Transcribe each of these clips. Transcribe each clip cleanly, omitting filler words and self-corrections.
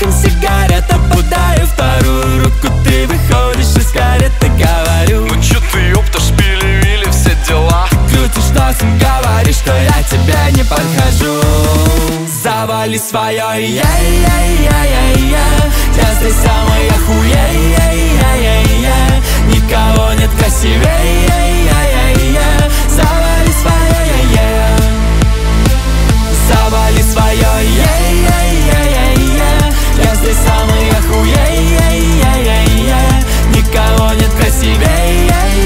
запахом сигарет опутаю вторую руку, ты выходишь из кареты, говорю: ну чё ты, ёпта, шпили-вили, все дела. Крутишь носом, говоришь, что я тебе не подхожу. Завали свое, я здесь самый охуей, никого нет красивей, завали свое, завали свое, я здесь самый охуей, никого нет красивей,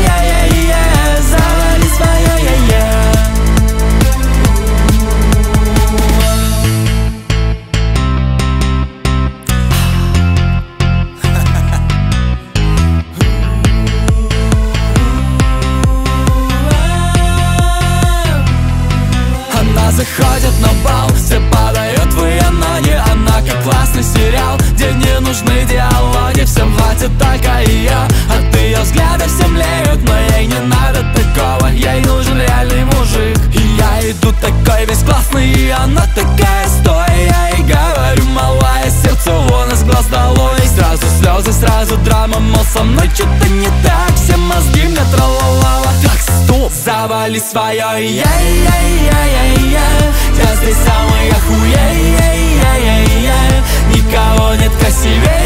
завали свое, заходит на бал, все падают в ее ноги. Она как классный сериал, где не нужны диалоги. Всем хватит только ее, от ее взгляда все млеют. Но ей не надо такого, ей нужен реальный мужик. И я иду такой весь классный, и она такая стоя. Я ей говорю: малая, сердце вон из глаз долой. Сразу слезы, сразу драма, мол, со мной что-то не так. Все мозги мне тралалала. Так, стоп, завали свое, я здесь самый охуей, никого нет красивей.